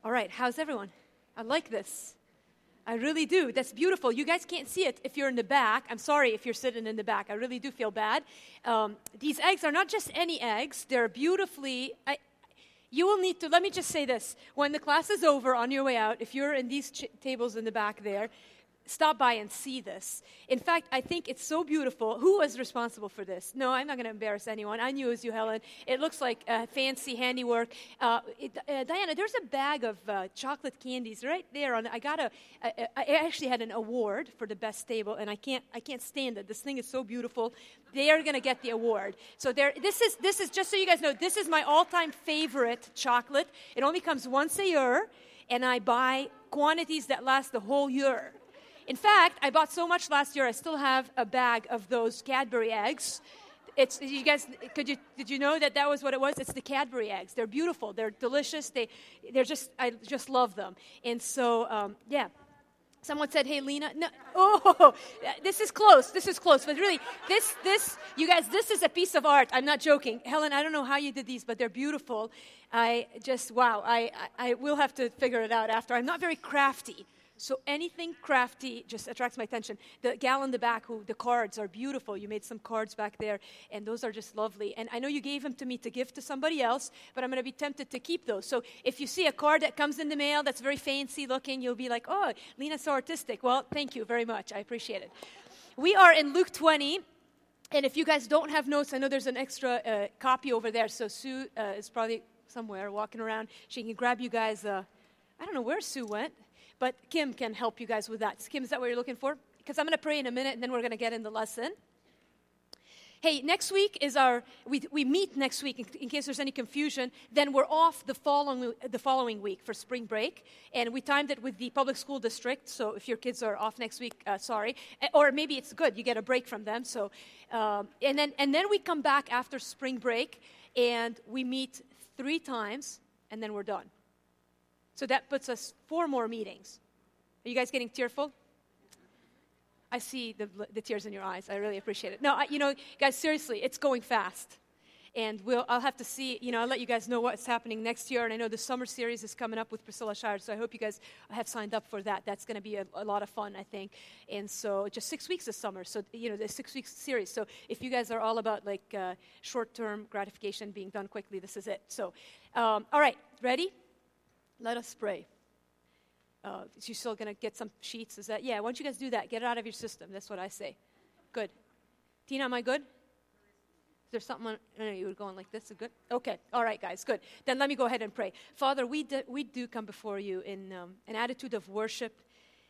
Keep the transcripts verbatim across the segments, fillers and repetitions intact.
All right, how's everyone? I like this. I really do. That's beautiful. You guys can't see it if you're in the back. I'm sorry if you're sitting in the back. I really do feel bad. Um, these eggs are not just any eggs. They're beautifully... I, you will need to... Let me just say this. When the class is over, on your way out, if you're in these ch- tables in the back there, stop by and see this. In fact, I think it's so beautiful. Who was responsible for this? No, I'm not going to embarrass anyone. I knew it was you, Helen. It looks like uh, fancy handiwork. Uh, it, uh, Diana, there's a bag of uh, chocolate candies right there. On I got a. I, I actually had an award for the best table, and I can't. I can't stand it. This thing is so beautiful. They are going to get the award. So there. This is. This is just so you guys know. This is my all-time favorite chocolate. It only comes once a year, and I buy quantities that last the whole year. In fact, I bought so much last year, I still have a bag of those Cadbury eggs. It's, you guys, could you, did you know that that was what it was? It's the Cadbury eggs. They're beautiful. They're delicious. They, they're just, I just love them. And so, um, yeah. Someone said, hey, Lena, no, oh, this is close. This is close. But really, this, this, you guys, this is a piece of art. I'm not joking. Helen, I don't know how you did these, but they're beautiful. I just, wow, I, I, I will have to figure it out after. I'm not very crafty. So anything crafty just attracts my attention. The gal in the back, who the cards are beautiful. You made some cards back there, and those are just lovely. And I know you gave them to me to give to somebody else, but I'm going to be tempted to keep those. So if you see a card that comes in the mail that's very fancy looking, you'll be like, oh, Lena's so artistic. Well, thank you very much. I appreciate it. We are in Luke twenty. And if you guys don't have notes, I know there's an extra uh, copy over there. So Sue uh, is probably somewhere walking around. She can grab you guys. Uh, I don't know where Sue went. But Kim can help you guys with that. Kim, is that what you're looking for? Because I'm going to pray in a minute, and then we're going to get in the lesson. Hey, next week is our, we we meet next week, in, in case there's any confusion. Then we're off the following the following week for spring break. And we timed it with the public school district, so if your kids are off next week, uh, sorry. Or maybe it's good, you get a break from them. So, um, and then and then we come back after spring break, and we meet three times, and then we're done. So that puts us four more meetings. Are you guys getting tearful? I see the, the tears in your eyes. I really appreciate it. No, I, you know, guys, seriously, it's going fast. And we'll, I'll have to see, you know, I'll let you guys know what's happening next year. And I know the summer series is coming up with Priscilla Shire, so I hope you guys have signed up for that. That's going to be a, a lot of fun, I think. And so just six weeks this summer. So, you know, the six-week series. So if you guys are all about, like, uh, short-term gratification being done quickly, this is it. So, um, all right, ready? Let us pray. Uh, is you still going to get some sheets? Is that, yeah, why don't you guys do that? Get it out of your system. That's what I say. Good. Tina, am I good? Is there something, on, I know you were going like this. Is good? Okay. All right, guys, good. Then let me go ahead and pray. Father, we do, we do come before you in um, an attitude of worship.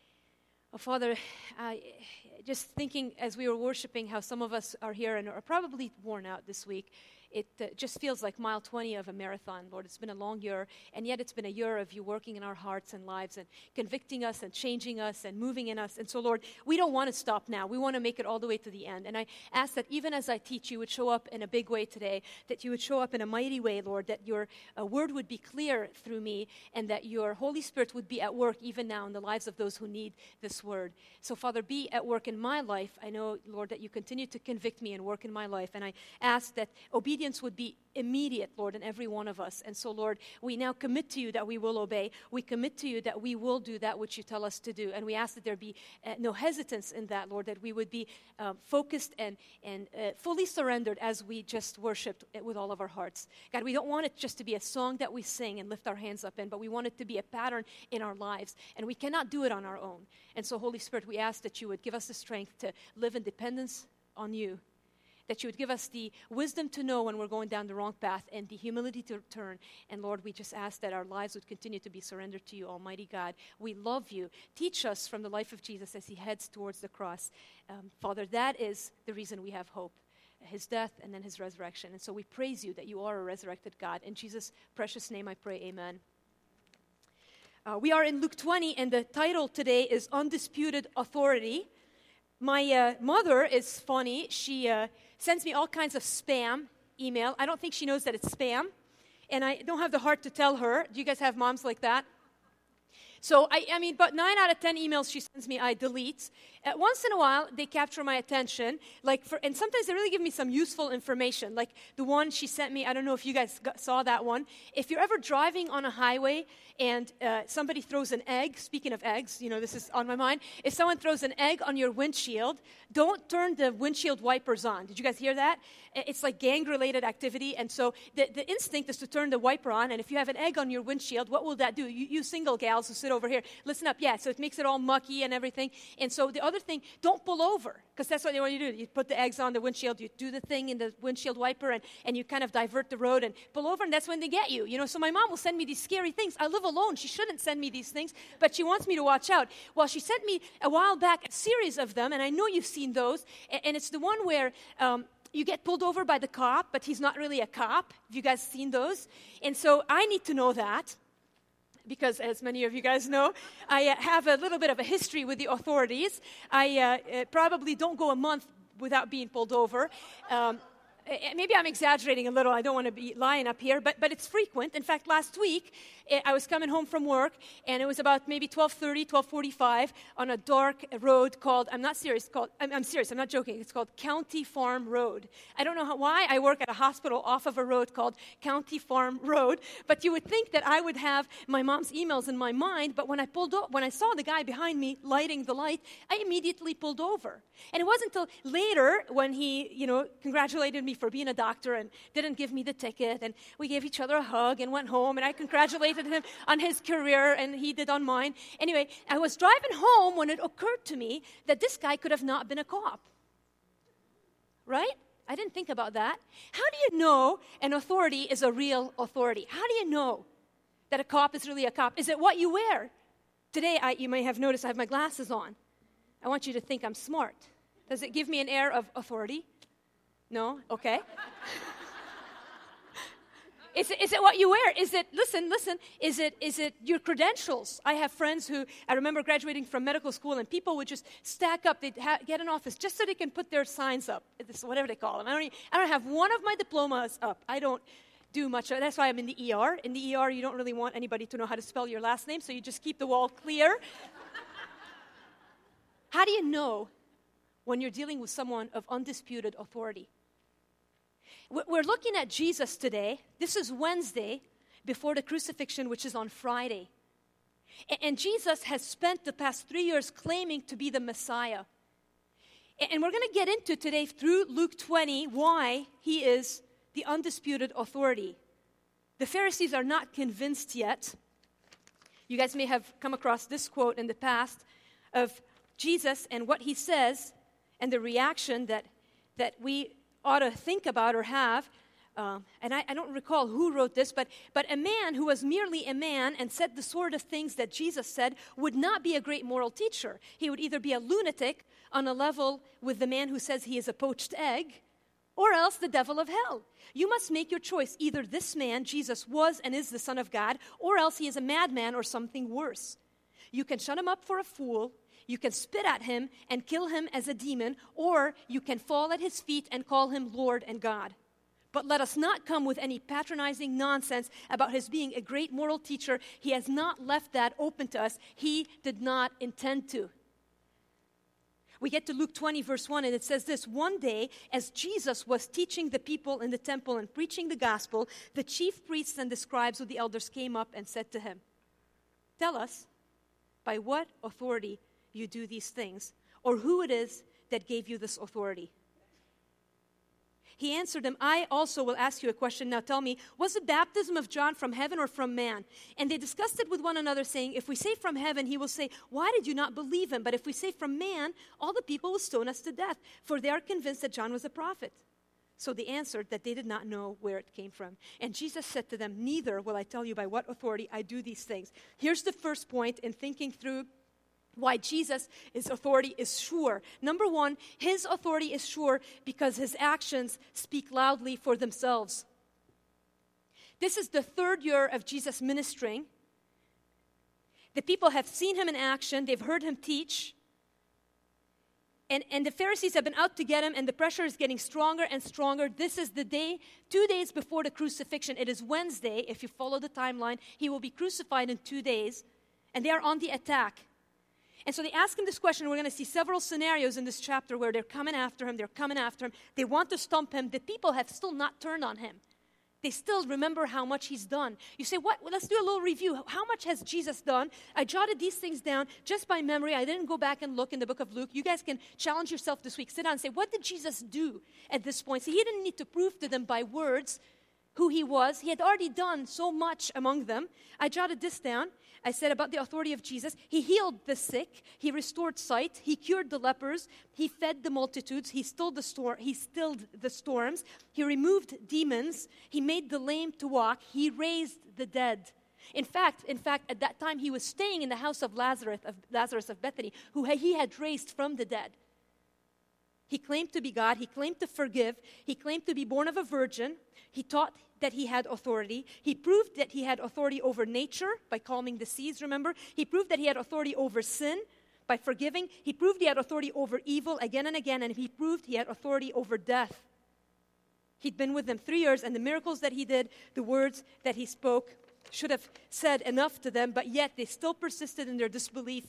Oh, Father, I, just thinking as we were worshiping how some of us are here and are probably worn out this week. It uh, just feels like mile twenty of a marathon, Lord. It's been a long year, and yet it's been a year of you working in our hearts and lives and convicting us and changing us and moving in us. And so, Lord, we don't want to stop now. We want to make it all the way to the end. And I ask that even as I teach, you would show up in a big way today, that you would show up in a mighty way, Lord, that your uh, word would be clear through me, and that your Holy Spirit would be at work even now in the lives of those who need this word. So, Father, be at work in my life. I know, Lord, that you continue to convict me and work in my life. And I ask that obedience would be immediate, Lord, in every one of us. And so, Lord, we now commit to you that we will obey. We commit to you that we will do that which you tell us to do. And we ask that there be uh, no hesitance in that, Lord, that we would be um, focused and, and uh, fully surrendered as we just worshiped with all of our hearts. God, we don't want it just to be a song that we sing and lift our hands up in, but we want it to be a pattern in our lives. And we cannot do it on our own. And so, Holy Spirit, we ask that you would give us the strength to live in dependence on you, that you would give us the wisdom to know when we're going down the wrong path and the humility to turn. And Lord, we just ask that our lives would continue to be surrendered to you, Almighty God. We love you. Teach us from the life of Jesus as he heads towards the cross. Um, Father, that is the reason we have hope, his death and then his resurrection. And so we praise you that you are a resurrected God. In Jesus' precious name I pray, amen. Uh, we are in Luke twenty, and the title today is Undisputed Authority. My uh, mother is funny. She uh, sends me all kinds of spam email. I don't think she knows that it's spam, and I don't have the heart to tell her. Do you guys have moms like that? So, I, I mean, but nine out of ten emails she sends me, I delete. uh, once in a while, they capture my attention. Like, for, and sometimes they really give me some useful information. Like the one she sent me, I don't know if you guys got, saw that one. If you're ever driving on a highway and uh, somebody throws an egg, speaking of eggs, you know, this is on my mind. If someone throws an egg on your windshield, don't turn the windshield wipers on. Did you guys hear that? It's like gang-related activity, and so the, the instinct is to turn the wiper on, and if you have an egg on your windshield, what will that do? You, you single gals who sit over here, listen up, yeah, so it makes it all mucky and everything. And so the other thing, don't pull over, because that's what you want to do. You put the eggs on the windshield, you do the thing in the windshield wiper, and, and you kind of divert the road and pull over, and that's when they get you. You know, so my mom will send me these scary things. I live alone. She shouldn't send me these things, but she wants me to watch out. Well, she sent me a while back a series of them, and I know you've seen those, and, and it's the one where um, you get pulled over by the cop, but he's not really a cop. Have you guys seen those? And so I need to know that, because as many of you guys know, I uh, have a little bit of a history with the authorities. I uh, uh, probably don't go a month without being pulled over. Um, maybe I'm exaggerating a little. I don't want to be lying up here, but, but it's frequent. In fact, last week, I was coming home from work, and it was about maybe twelve thirty, twelve forty-five on a dark road called, I'm not serious, called, I'm, I'm serious, I'm not joking, it's called County Farm Road. I don't know how, why I work at a hospital off of a road called County Farm Road, but you would think that I would have my mom's emails in my mind, but when I pulled o- when I saw the guy behind me lighting the light, I immediately pulled over. And it wasn't until later when he, you know, congratulated me for being a doctor and didn't give me the ticket, and we gave each other a hug and went home, and I congratulated him on his career, and he did on mine. Anyway, I was driving home when it occurred to me that this guy could have not been a cop. Right? I didn't think about that. How do you know an authority is a real authority? How do you know that a cop is really a cop? Is it what you wear? Today, I, you may have noticed I have my glasses on. I want you to think I'm smart. Does it give me an air of authority? No? Okay. Is it, is it what you wear? Is it, listen, listen, is it is it your credentials? I have friends who, I remember graduating from medical school, and people would just stack up, they'd ha- get an office just so they can put their signs up, this, whatever they call them. I don't, even, I don't have one of my diplomas up. I don't do much. That's why I'm in the E R. In the E R, you don't really want anybody to know how to spell your last name, so you just keep the wall clear. How do you know when you're dealing with someone of undisputed authority? We're looking at Jesus today. This is Wednesday before the crucifixion, which is on Friday. And Jesus has spent the past three years claiming to be the Messiah. And we're going to get into today through Luke twenty why he is the undisputed authority. The Pharisees are not convinced yet. You guys may have come across this quote in the past of Jesus and what he says and the reaction that, that we ought to think about or have. Um, and I, I don't recall who wrote this, but, but a man who was merely a man and said the sort of things that Jesus said would not be a great moral teacher. He would either be a lunatic on a level with the man who says he is a poached egg, or else the devil of hell. You must make your choice. Either this man, Jesus, was and is the Son of God, or else he is a madman or something worse. You can shut him up for a fool, you can spit at him and kill him as a demon, or you can fall at his feet and call him Lord and God. But let us not come with any patronizing nonsense about his being a great moral teacher. He has not left that open to us. He did not intend to. We get to Luke twenty, verse one, and it says this: one day, as Jesus was teaching the people in the temple and preaching the gospel, the chief priests and the scribes with the elders came up and said to him, "Tell us, by what authority you do these things, or who it is that gave you this authority?" He answered them, "I also will ask you a question. Now tell me, was the baptism of John from heaven or from man?" And they discussed it with one another, saying, "If we say from heaven, he will say, 'Why did you not believe him?' But if we say from man, all the people will stone us to death, for they are convinced that John was a prophet." So they answered that they did not know where it came from. And Jesus said to them, "Neither will I tell you by what authority I do these things." Here's the first point in thinking through why Jesus' his authority is sure. Number one, his authority is sure because his actions speak loudly for themselves. This is the third year of Jesus ministering. The people have seen him in action. They've heard him teach. And, and the Pharisees have been out to get him, and the pressure is getting stronger and stronger. This is the day, two days before the crucifixion. It is Wednesday. If you follow the timeline, he will be crucified in two days. And they are on the attack. And so they ask him this question. We're going to see several scenarios in this chapter where they're coming after him. They're coming after him. They want to stump him. The people have still not turned on him. They still remember how much he's done. You say, what? Well, let's do a little review. How much has Jesus done? I jotted these things down just by memory. I didn't go back and look in the book of Luke. You guys can challenge yourself this week. Sit down and say, what did Jesus do at this point? See, he didn't need to prove to them by words who he was. He had already done so much among them. I jotted this down. I said about the authority of Jesus. He healed the sick. He restored sight. He cured the lepers. He fed the multitudes. He stilled the storm. He stilled the storms. He removed demons. He made the lame to walk. He raised the dead. In fact, in fact, at that time he was staying in the house of Lazarus of Lazarus of Bethany, who he had raised from the dead. He claimed to be God. He claimed to forgive. He claimed to be born of a virgin. He taught that he had authority. He proved that he had authority over nature by calming the seas, remember? He proved that he had authority over sin by forgiving. He proved he had authority over evil again and again, and he proved he had authority over death. He'd been with them three years, and the miracles that he did, the words that he spoke, should have said enough to them, but yet they still persisted in their disbelief.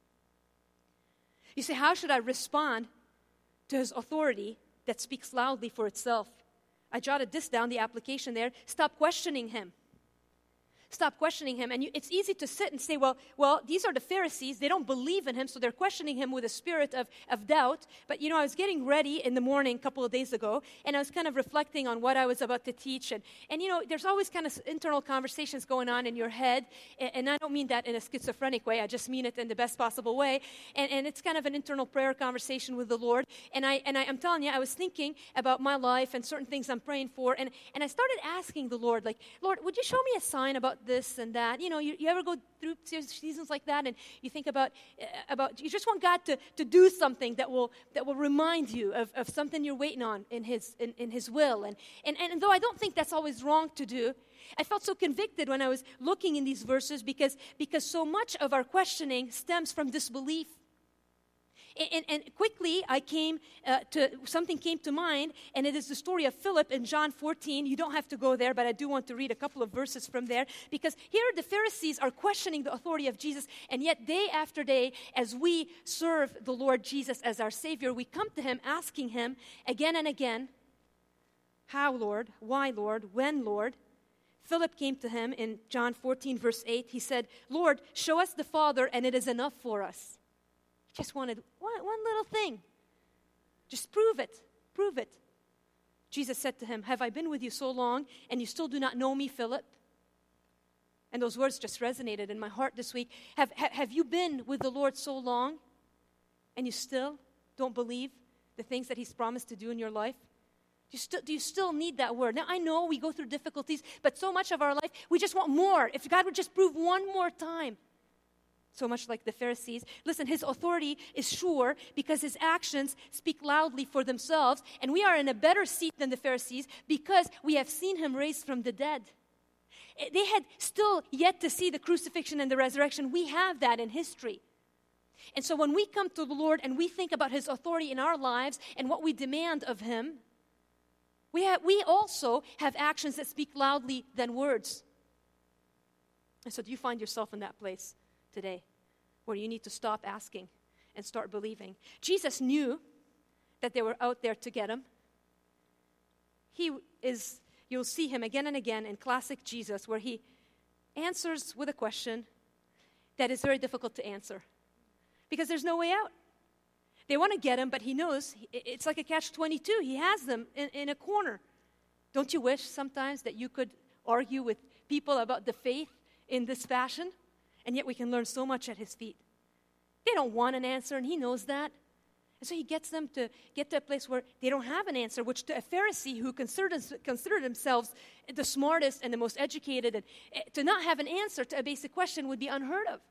You say, how should I respond to his authority that speaks loudly for itself? I jotted this down, the application there. Stop questioning him. Stop questioning him. And you, it's easy to sit and say, well, well, these are the Pharisees. They don't believe in him, so they're questioning him with a spirit of, of doubt. But, you know, I was getting ready in the morning a couple of days ago, and I was kind of reflecting on what I was about to teach. And, and you know, there's always kind of internal conversations going on in your head. And, and I don't mean that in a schizophrenic way. I just mean it in the best possible way. And, and it's kind of an internal prayer conversation with the Lord. And, I, and I, I'm telling you, I was thinking about my life and certain things I'm praying for. And, and I started asking the Lord, like, Lord, would you show me a sign about this and that? You know, you, you ever go through seasons like that and you think about, uh, about you just want God to, to do something that will that will remind you of, of something you're waiting on in his in, in his will. And, and, and though I don't think that's always wrong to do, I felt so convicted when I was looking in these verses because, because so much of our questioning stems from disbelief. And, and, and quickly, I came uh, to, something came to mind, and it is the story of Philip in John fourteen. You don't have to go there, but I do want to read a couple of verses from there, because here the Pharisees are questioning the authority of Jesus, and yet day after day, as we serve the Lord Jesus as our Savior, we come to him asking him again and again, how, Lord? Why, Lord? When, Lord? Philip came to him in John fourteen, verse eight. He said, Lord, show us the Father, and it is enough for us. Just wanted one, one little thing. Just prove it. Prove it. Jesus said to him, have I been with you so long, and you still do not know me, Philip? And those words just resonated in my heart this week. Have, ha, have you been with the Lord so long, and you still don't believe the things that he's promised to do in your life? Do you, still, do you still need that word? Now, I know we go through difficulties, but so much of our life, we just want more. If God would just prove one more time. So much like the Pharisees. Listen, his authority is sure because his actions speak loudly for themselves, and we are in a better seat than the Pharisees because we have seen him raised from the dead. They had still yet to see the crucifixion and the resurrection. We have that in history. And so when we come to the Lord and we think about his authority in our lives and what we demand of him, we, have, we also have actions that speak loudly than words. And so do you find yourself in that place today, where you need to stop asking and start believing? Jesus knew that they were out there to get him. He is, you'll see him again and again in classic Jesus, where he answers with a question that is very difficult to answer because there's no way out. They want to get him, but he knows it's like a catch twenty-two. He has them in, in a corner. Don't you wish sometimes that you could argue with people about the faith in this fashion? And yet we can learn so much at his feet. They don't want an answer, and he knows that. And so he gets them to get to a place where they don't have an answer, which to a Pharisee who considered, considered themselves the smartest and the most educated, and to not have an answer to a basic question would be unheard of.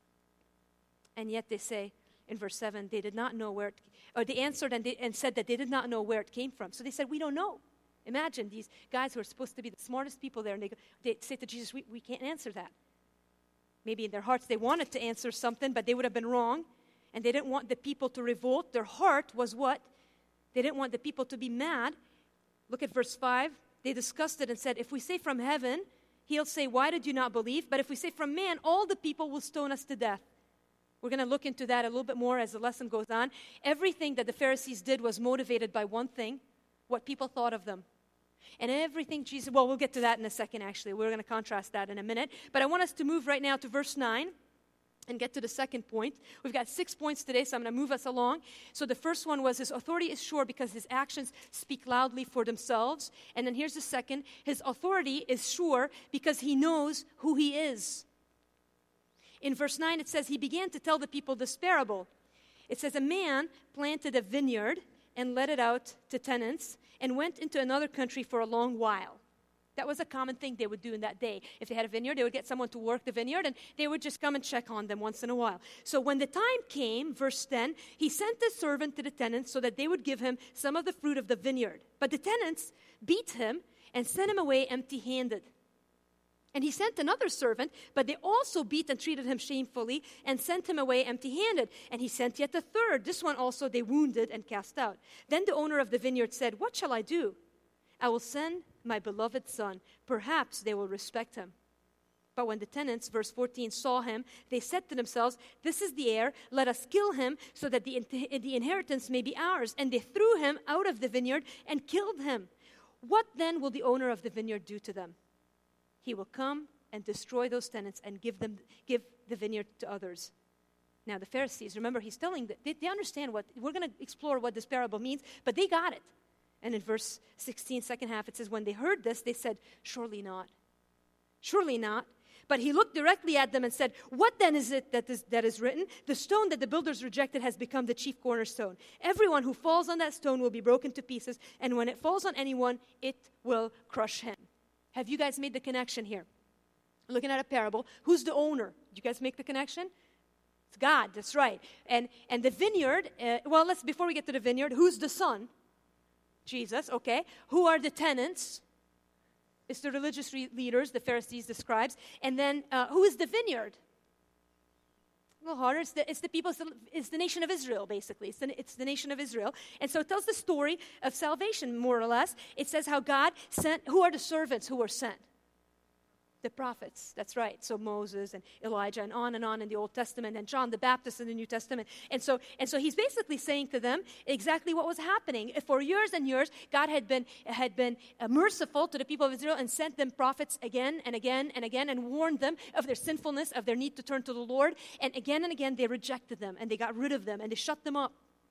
And yet they say in verse seven, they did not know where it, or they answered and, they, and said that they did not know where it came from. So they said, we don't know. Imagine these guys who are supposed to be the smartest people there, and they, they say to Jesus, we, we can't answer that. Maybe in their hearts they wanted to answer something, but they would have been wrong. And they didn't want the people to revolt. Their heart was what? They didn't want the people to be mad. Look at verse five. They discussed it and said, if we say from heaven, he'll say, why did you not believe? But if we say from man, all the people will stone us to death. We're going to look into that a little bit more as the lesson goes on. Everything that the Pharisees did was motivated by one thing, what people thought of them. And everything Jesus, well, we'll get to that in a second, actually. We're going to contrast that in a minute. But I want us to move right now to verse nine and get to the second point. We've got six points today, so I'm going to move us along. So the first one was his authority is sure because his actions speak loudly for themselves. And then here's the second. His authority is sure because he knows who he is. In verse nine, it says, he began to tell the people this parable. It says, a man planted a vineyard and let it out to tenants and went into another country for a long while. That was a common thing they would do in that day. If they had a vineyard, they would get someone to work the vineyard, and they would just come and check on them once in a while. So when the time came, verse ten, he sent a servant to the tenants so that they would give him some of the fruit of the vineyard. But the tenants beat him and sent him away empty-handed. And he sent another servant, but they also beat and treated him shamefully and sent him away empty-handed. And he sent yet a third. This one also they wounded and cast out. Then the owner of the vineyard said, what shall I do? I will send my beloved son. Perhaps they will respect him. But when the tenants, verse fourteen, saw him, they said to themselves, this is the heir. Let us kill him so that the, the inheritance may be ours. And they threw him out of the vineyard and killed him. What then will the owner of the vineyard do to them? He will come and destroy those tenants and give them give the vineyard to others. Now the Pharisees, remember, he's telling them, they, they understand what, we're going to explore what this parable means, but they got it. And in verse sixteen, second half, it says, when they heard this, they said, surely not. Surely not. But he looked directly at them and said, what then is it that is, that is written? The stone that the builders rejected has become the chief cornerstone. Everyone who falls on that stone will be broken to pieces, and when it falls on anyone, it will crush him. Have you guys made the connection here? Looking at a parable, who's the owner? Did you guys make the connection? It's God, that's right. And and the vineyard, uh, well, let's before we get to the vineyard, who's the son? Jesus, okay. Who are the tenants? It's the religious re- leaders, the Pharisees, the scribes. And then uh, who is the vineyard? A little harder. It's the, it's the people, it's the, it's the nation of Israel, basically. It's the, it's the nation of Israel. And so it tells the story of salvation, more or less. It says how God sent, who are the servants who were sent? The prophets, that's right. So Moses and Elijah and on and on in the Old Testament and John the Baptist in the New Testament. And so and so he's basically saying to them exactly what was happening. For years and years, God had been had been uh, merciful to the people of Israel and sent them prophets again and again and again and warned them of their sinfulness, of their need to turn to the Lord. And again and again, they rejected them and they got rid of them and they shut them up.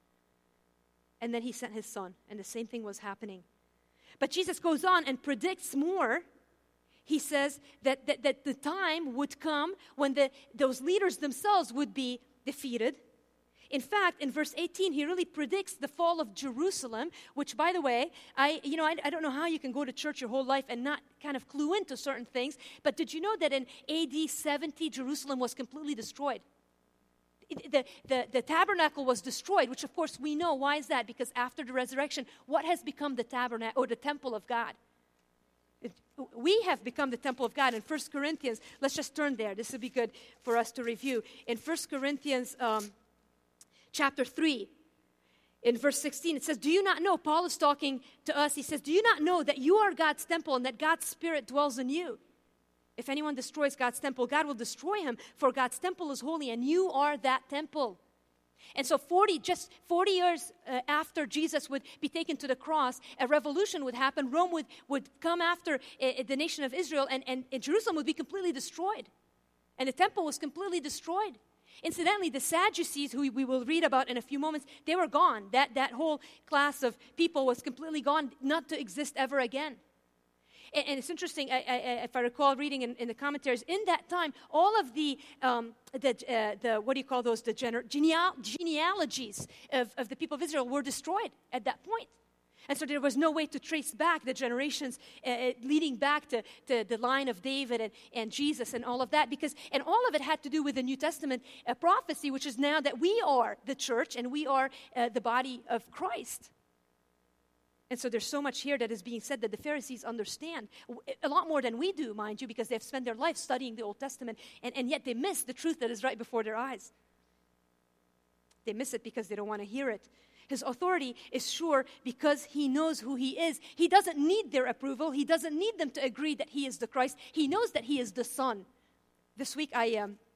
And then he sent his son, and the same thing was happening. But Jesus goes on and predicts more. He says that, that, that the time would come when the, those leaders themselves would be defeated. In fact, in verse eighteen, he really predicts the fall of Jerusalem, which, by the way, I you know I, I don't know how you can go to church your whole life and not kind of clue into certain things, but did you know that in A D seventy, Jerusalem was completely destroyed? The, the, the tabernacle was destroyed, which of course we know. Why is that? Because after the resurrection, what has become the tabernacle or the temple of God? It, we have become the temple of God. In First Corinthians, let's just turn there. This would be good for us to review. In First Corinthians um, chapter three, in verse sixteen, it says, do you not know, Paul is talking to us, he says, do you not know that you are God's temple and that God's Spirit dwells in you? If anyone destroys God's temple, God will destroy him, for God's temple is holy and you are that temple. And so forty, just forty years uh, after Jesus would be taken to the cross, a revolution would happen. Rome would, would come after uh, the nation of Israel, and, and, and Jerusalem would be completely destroyed. And the temple was completely destroyed. Incidentally, the Sadducees, who we will read about in a few moments, they were gone. That, that whole class of people was completely gone, not to exist ever again. And, and it's interesting, I, I, if I recall reading in, in the commentaries, in that time, all of the, um, the, uh, the what do you call those, the gener- geneal- genealogies of, of the people of Israel were destroyed at that point. And so there was no way to trace back the generations uh, leading back to, to the line of David and, and Jesus and all of that. Because, and all of it had to do with the New Testament uh, prophecy, which is now that we are the church and we are uh, the body of Christ. And so there's so much here that is being said that the Pharisees understand, a lot more than we do, mind you, because they've spent their life studying the Old Testament, and, and yet they miss the truth that is right before their eyes. They miss it because they don't want to hear it. His authority is sure because he knows who he is. He doesn't need their approval. He doesn't need them to agree that he is the Christ. He knows that he is the Son. This week I um,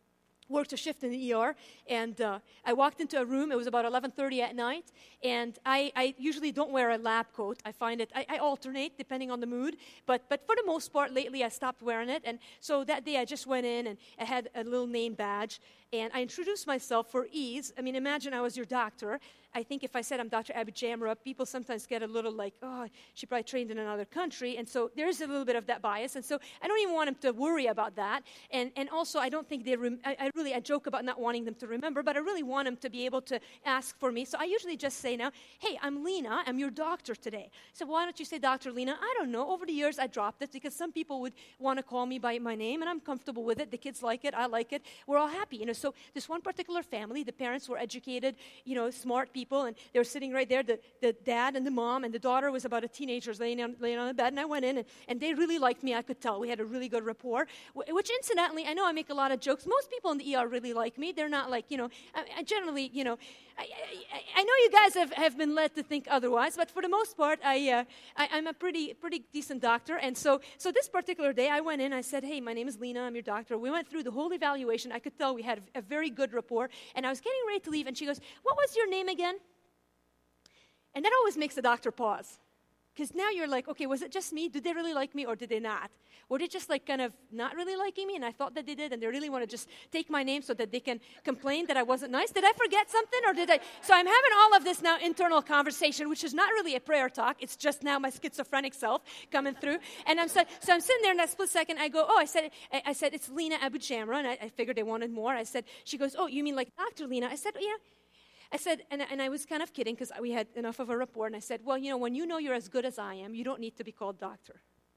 worked a shift in the E R, and uh, I walked into a room. It was about eleven thirty at night, and I, I usually don't wear a lab coat. I find it, I, I alternate depending on the mood, but but for the most part, lately I stopped wearing it, and so that day I just went in, and I had a little name badge, and I introduced myself for ease. I mean, imagine I was your doctor. I think if I said I'm Doctor Abu-Jamra, people sometimes get a little like, oh, she probably trained in another country, and so there's a little bit of that bias, and so I don't even want them to worry about that, and and also I don't think they, rem- I, I really, I joke about not wanting them to remember, but I really want them to be able to ask for me, so I usually just say now, hey, I'm Lena, I'm your doctor today. So why don't you say Doctor Lena? I don't know, over the years I dropped it because some people would want to call me by my name, and I'm comfortable with it, the kids like it, I like it, we're all happy, you know, so this one particular family, the parents were educated, you know, smart people, and they were sitting right there, the, the dad and the mom, and the daughter was about a teenager laying on, laying on the bed, and I went in, and, and they really liked me, I could tell. We had a really good rapport, which incidentally, I know I make a lot of jokes. Most people in the E R really like me. They're not like, you know, I, I generally, you know, I, I, I know you guys have, have been led to think otherwise, but for the most part, I, uh, I, I'm a pretty pretty decent doctor, and so so this particular day, I went in, I said, hey, my name is Lena, I'm your doctor. We went through the whole evaluation. I could tell we had a, a very good rapport, and I was getting ready to leave, and she goes, what was your name again? And that always makes the doctor pause. Because now you're like, okay, was it just me? Did they really like me or did they not? Were they just like kind of not really liking me and I thought that they did and they really want to just take my name so that they can complain that I wasn't nice? Did I forget something or did I? So I'm having all of this now internal conversation, which is not really a prayer talk. It's just now my schizophrenic self coming through. And I'm so, so I'm sitting there in that split second. I go, oh, I said, I, I said, it's Lena Abu-Jamra. And I, I figured they wanted more. I said, she goes, oh, you mean like Doctor Lena? I said, oh, yeah. I said, and, and I was kind of kidding because we had enough of a rapport, and I said, well, you know, when you know you're as good as I am, you don't need to be called doctor.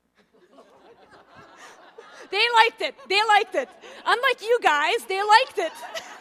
They liked it. They liked it. Unlike you guys, they liked it.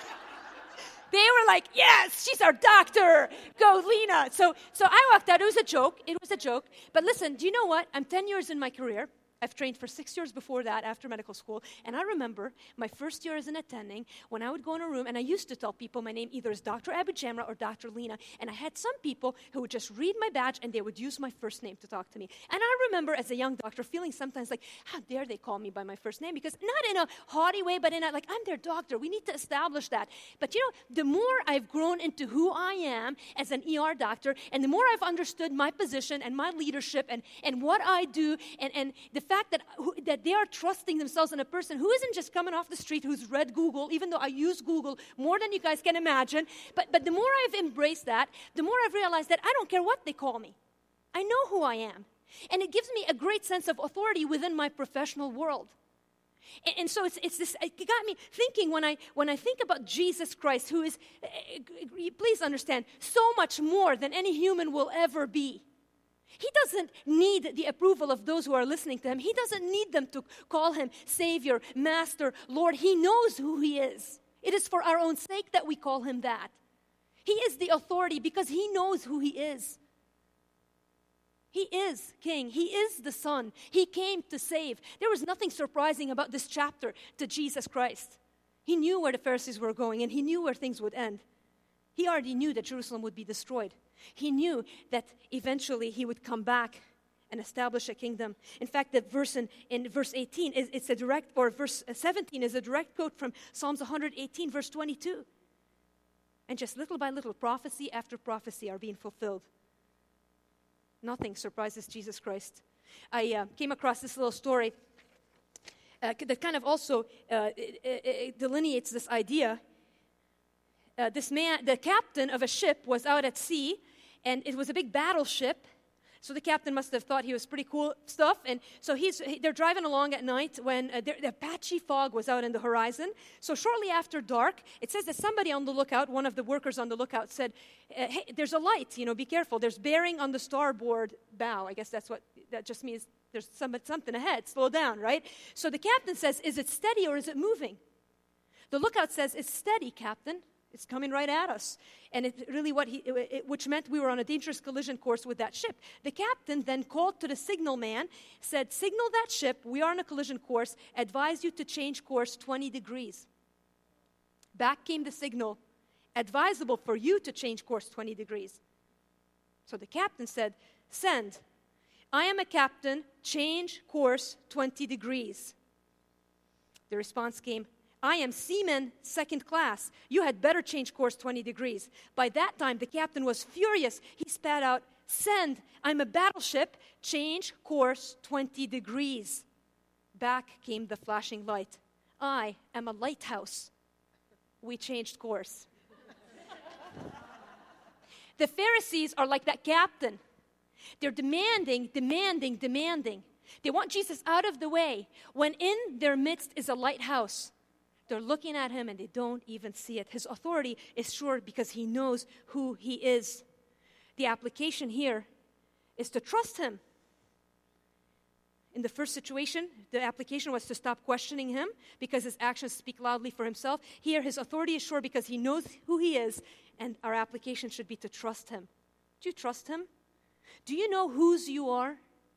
They were like, yes, she's our doctor. Go, Lena. So, so I walked out. It was a joke. It was a joke. But listen, do you know what? I'm ten years in my career. I've trained for six years before that after medical school, and I remember my first year as an attending when I would go in a room, and I used to tell people my name either as Doctor Abu-Jamra or Doctor Lena, and I had some people who would just read my badge and they would use my first name to talk to me. And I remember as a young doctor feeling sometimes like, how dare they call me by my first name? Because not in a haughty way, but in a, like, I'm their doctor. We need to establish that. But you know, the more I've grown into who I am as an E R doctor, and the more I've understood my position and my leadership and, and what I do, and, and the fact that who, that they are trusting themselves in a person who isn't just coming off the street, who's read Google, even though I use Google more than you guys can imagine. But, but the more I've embraced that, the more I've realized that I don't care what they call me. I know who I am. And it gives me a great sense of authority within my professional world. And, and so it's, it's this, it got me thinking when I, when I think about Jesus Christ, who is, uh, please understand, so much more than any human will ever be. He doesn't need the approval of those who are listening to him. He doesn't need them to call him Savior, Master, Lord. He knows who he is. It is for our own sake that we call him that. He is the authority because he knows who he is. He is King. He is the Son. He came to save. There was nothing surprising about this chapter to Jesus Christ. He knew where the Pharisees were going, and he knew where things would end. He already knew that Jerusalem would be destroyed. He knew that eventually he would come back and establish a kingdom. In fact, the verse in, in verse eighteen, is, it's a direct, or verse seventeen is a direct quote from Psalms one eighteen, verse twenty-two. And just little by little, prophecy after prophecy are being fulfilled. Nothing surprises Jesus Christ. I uh, came across this little story uh, that kind of also uh, it, it, it delineates this idea. Uh, this man, the captain of a ship, was out at sea, and it was a big battleship. So the captain must have thought he was pretty cool stuff. And so he's he, they're driving along at night when uh, the patchy fog was out in the horizon. So shortly after dark, it says that somebody on the lookout, one of the workers on the lookout, said, uh, "Hey, there's a light. You know, be careful. There's bearing on the starboard bow." I guess that's what that just means. There's some, something ahead. Slow down, right? So the captain says, "Is it steady or is it moving?" The lookout says, "It's steady, Captain. It's coming right at us." And it really what he, it, it, which meant we were on a dangerous collision course with that ship. The captain then called to the signal man, said, "Signal that ship, we are on a collision course, advise you to change course twenty degrees. Back came the signal, "Advisable for you to change course twenty degrees. So the captain said, "Send. I am a captain, change course twenty degrees. The response came, I am seaman second class. You had better change course twenty degrees. By that time, the captain was furious. He spat out, send, I'm a battleship, change course twenty degrees. Back came the flashing light. I am a lighthouse. We changed course. The Pharisees are like that captain. They're demanding, demanding, demanding. They want Jesus out of the way when in their midst is a lighthouse. They're looking at him and they don't even see it. His authority is sure because he knows who he is. The application here is to trust him. In the first situation, the application was to stop questioning him because his actions speak loudly for himself. Here, his authority is sure because he knows who he is, and our application should be to trust him. Do you trust him? Do you know whose you are?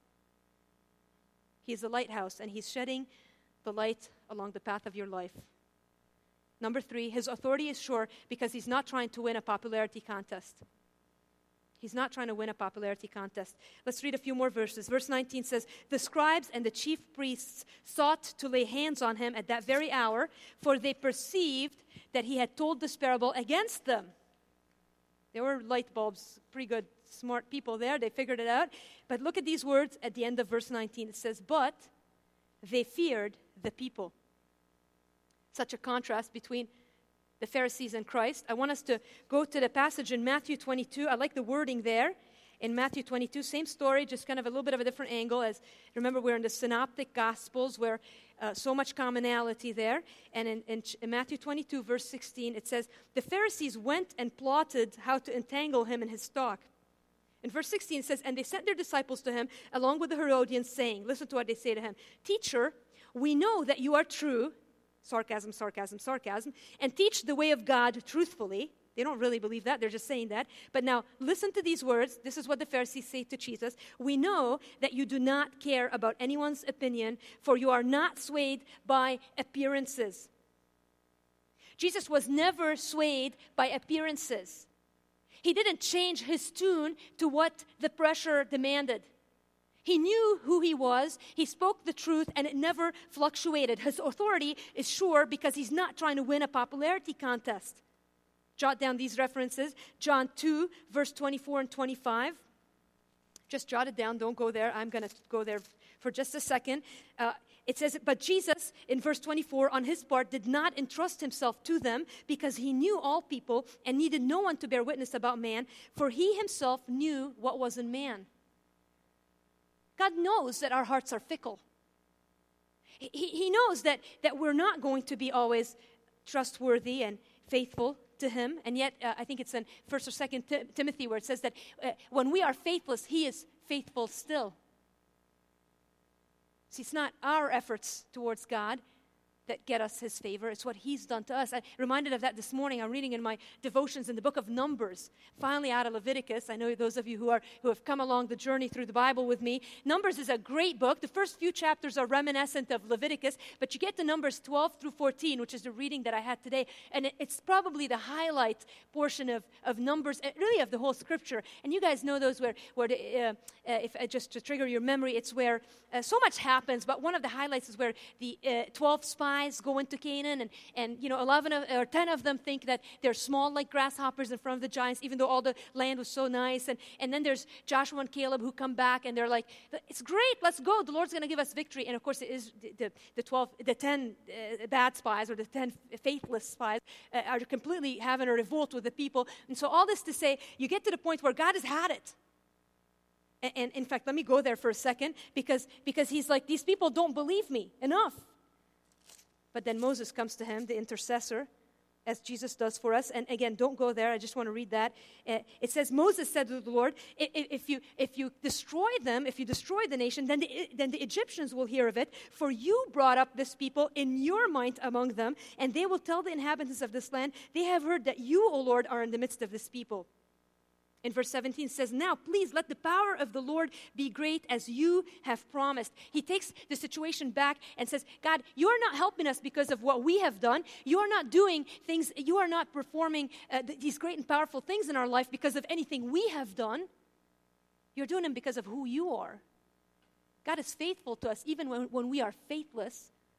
He's a lighthouse, and he's shedding the light along the path of your life. Number three, his authority is sure because he's not trying to win a popularity contest. He's not trying to win a popularity contest. Let's read a few more verses. Verse nineteen says, the scribes and the chief priests sought to lay hands on him at that very hour, for they perceived that he had told this parable against them. There were light bulbs, pretty good, smart people there. They figured it out. But look at these words at the end of verse nineteen. It says, but they feared the people. Such a contrast between the Pharisees and Christ. I want us to go to the passage in Matthew twenty-two. I like the wording there. In Matthew twenty-two, same story, just kind of a little bit of a different angle. As remember, we're in the Synoptic Gospels where uh, so much commonality there. And in, in, in Matthew twenty-two, verse sixteen, it says, the Pharisees went and plotted how to entangle him in his talk. In verse sixteen, it says, and they sent their disciples to him along with the Herodians, saying, listen to what they say to him, teacher, we know that you are true, sarcasm, sarcasm, sarcasm, and teach the way of God truthfully. They don't really believe that. They're just saying that. But now, listen to these words. This is what the Pharisees say to Jesus. We know that you do not care about anyone's opinion, for you are not swayed by appearances. Jesus was never swayed by appearances. He didn't change his tune to what the pressure demanded. He knew who he was, he spoke the truth, and it never fluctuated. His authority is sure because he's not trying to win a popularity contest. Jot down these references. John two, verse twenty-four and twenty-five. Just jot it down, don't go there. I'm going to go there for just a second. Uh, it says, but Jesus, in verse twenty-four, on his part, did not entrust himself to them because he knew all people and needed no one to bear witness about man, for he himself knew what was in man. God knows that our hearts are fickle. He, he knows that, that we're not going to be always trustworthy and faithful to him. And yet, uh, I think it's in First or Second Tim- Timothy where it says that uh, when we are faithless, he is faithful still. See, it's not our efforts towards God that get us his favor. It's what he's done to us. I'm reminded of that this morning. I'm reading in my devotions in the book of Numbers, finally out of Leviticus. I know those of you who are who have come along the journey through the Bible with me. Numbers is a great book. The first few chapters are reminiscent of Leviticus, but you get to Numbers twelve through fourteen, which is the reading that I had today, and it, it's probably the highlight portion of, of Numbers, really of the whole Scripture. And you guys know those where, where the, uh, uh, if uh, just to trigger your memory, it's where uh, so much happens, but one of the highlights is where the uh, twelve spies go into Canaan, and, and you know, eleven of, or ten of them think that they're small like grasshoppers in front of the giants, even though all the land was so nice. And, and then there's Joshua and Caleb who come back, and they're like, it's great, let's go. The Lord's going to give us victory. And of course, it is the, the, the twelve, the ten uh, bad spies, or the ten faithless spies, uh, are completely having a revolt with the people. And so all this to say, you get to the point where God has had it. And, and in fact, let me go there for a second, because, because he's like, these people don't believe me enough. But then Moses comes to him, the intercessor, as Jesus does for us. And again, don't go there. I just want to read that. Uh, it says, Moses said to the Lord, if you, if you destroy them, if you destroy the nation, then the, then the Egyptians will hear of it. For you brought up this people in your might among them, and they will tell the inhabitants of this land, they have heard that you, O Lord, are in the midst of this people. In verse seventeen it says, now please let the power of the Lord be great as you have promised. He takes the situation back and says, God, you are not helping us because of what we have done. You are not doing things, you are not performing uh, th- these great and powerful things in our life because of anything we have done. You're doing them because of who you are. God is faithful to us even when, when we are faithless.